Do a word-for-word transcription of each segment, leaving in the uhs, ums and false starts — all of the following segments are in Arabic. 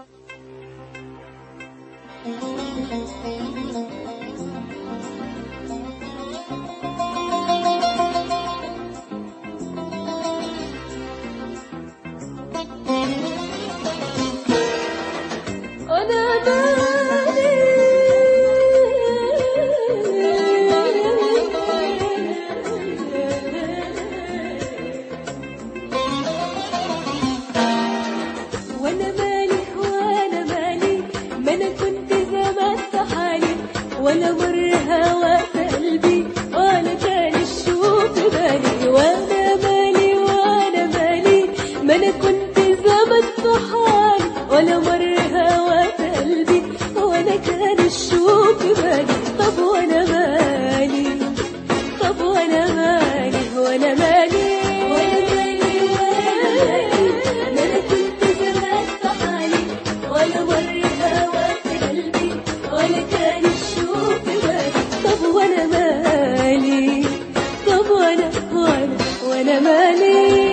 ولا مر هوى قلبي ولا كان الشوق بالي، وانا مالي وانا مالي ما انا كنت زمان في حالي، ولا مر هوى قلبي ولا كان الشوق بالي. طب وانا مالي طب وانا مالي وانا مالي وانا مالي وانا مالي ما انا كنت زمان في حالي، ولا مر هوى قلبي ولا كان الشوق طب وانا مالي طب وانا وانا وانا مالي.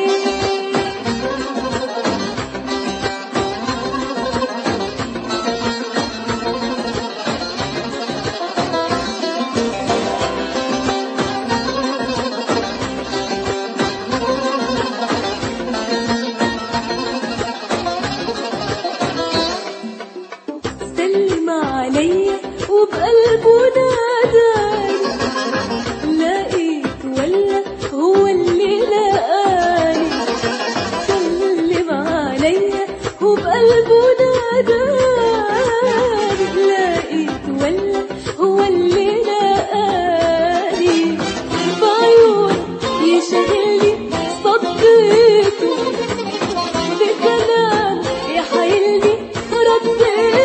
سلم عليا وبقلبه ناداني، لقيت ولا هو اللي لقاني. سلم عليا وبقلبه ناداني، لقيت ولا هو اللي لقاني. بعيون يشغلني صديته، بكلام يحايلني رديته.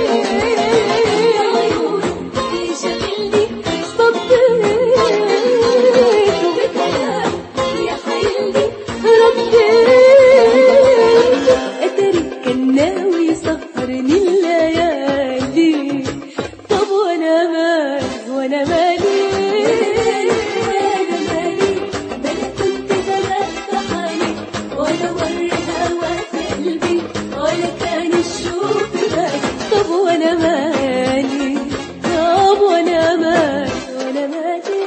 ناوي يسهرني الليالي. طب وانا مالي وانا مالي وانا مالي ما انا كنت زمان في حالي، ولا مر هوى قلبي ولا كان الشوق بالي. طب وانا مالي طب وانا مالي وانا مالي.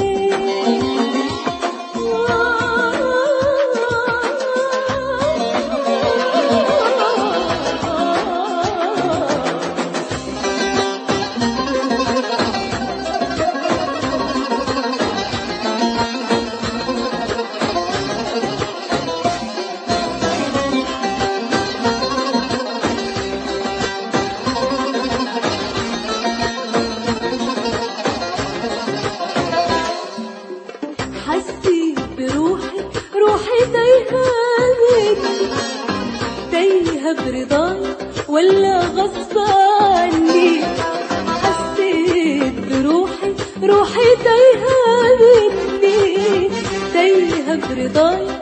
حسيت بروحي روحي تايهة مني، تايهة برضاي ولا غصب عني. حسيت بروحي روحي تايهة مني، تايهة برضاي